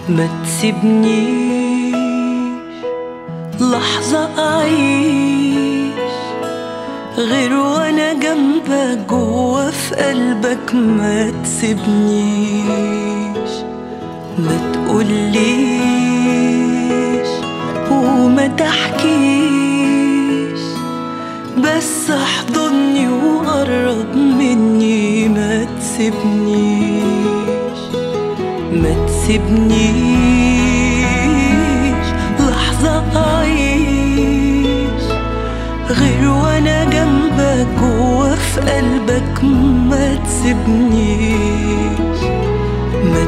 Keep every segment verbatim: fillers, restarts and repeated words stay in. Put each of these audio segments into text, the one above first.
ما تسيبنيش لحظة أعيش غير وأنا جنبك جوا في قلبك. ما تسيبنيش ما تقوليش وما تحكيش، بس احضني وقرب مني. ما تسيبنيش ما تسيبنيش لحظة أعيش غير وأنا جنبك جوا في قلبك. ما تسيبنيش ما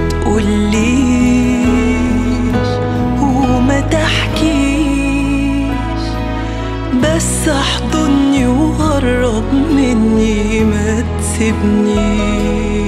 تقوليش وما تحكيش، بس احضني وقرب مني. ما تسيبنيش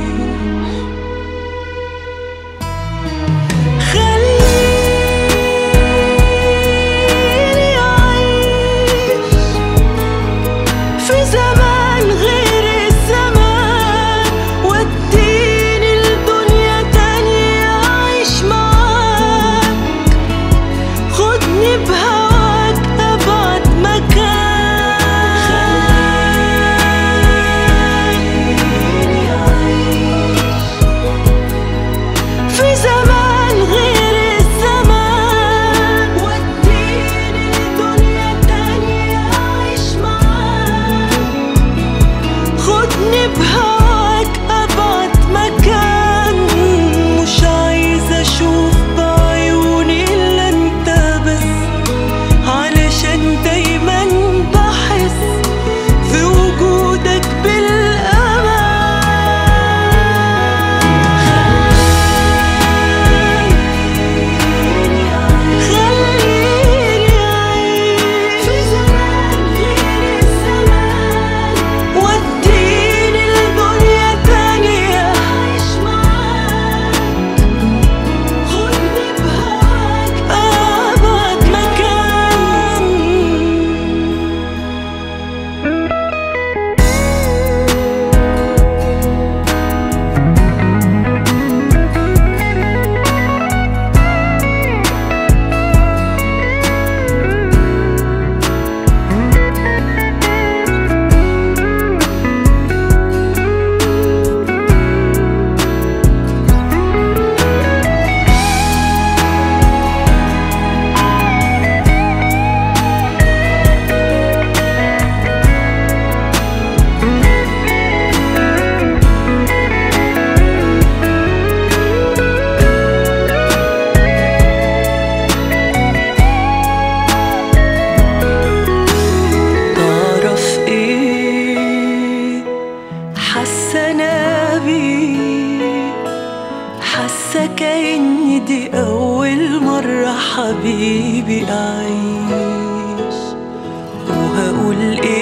حاسة كأني دي أول مرة حبيبي أعيش. وهقول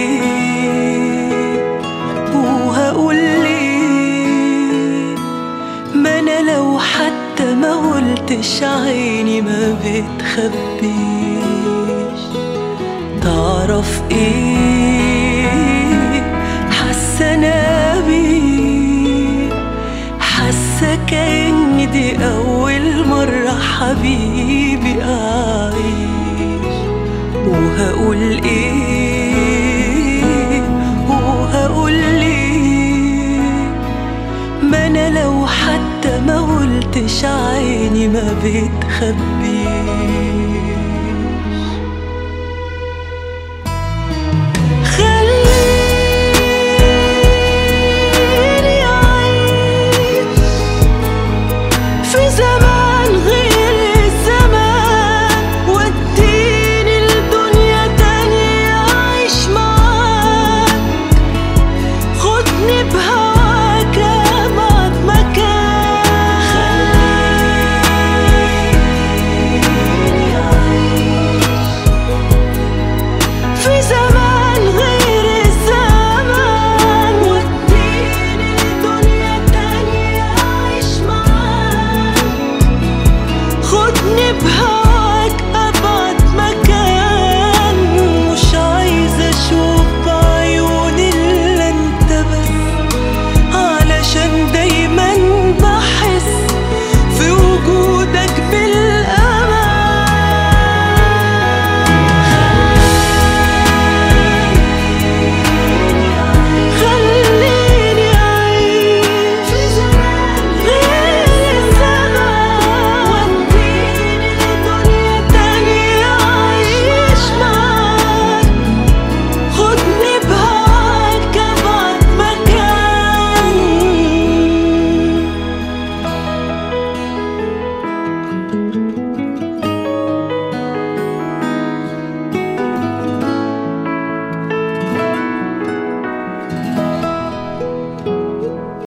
إيه وهقول ليه، ما أنا لو حتى ما قلتش عيني ما بتخبيش. تعرف إيه حاسة أنا بيه، حاسة كأني دي أول مرة حبيبي أعيش. وهقول إيه وهقول ليه، ما أنا لو حتى ما قلتش عيني ما بتخبيش.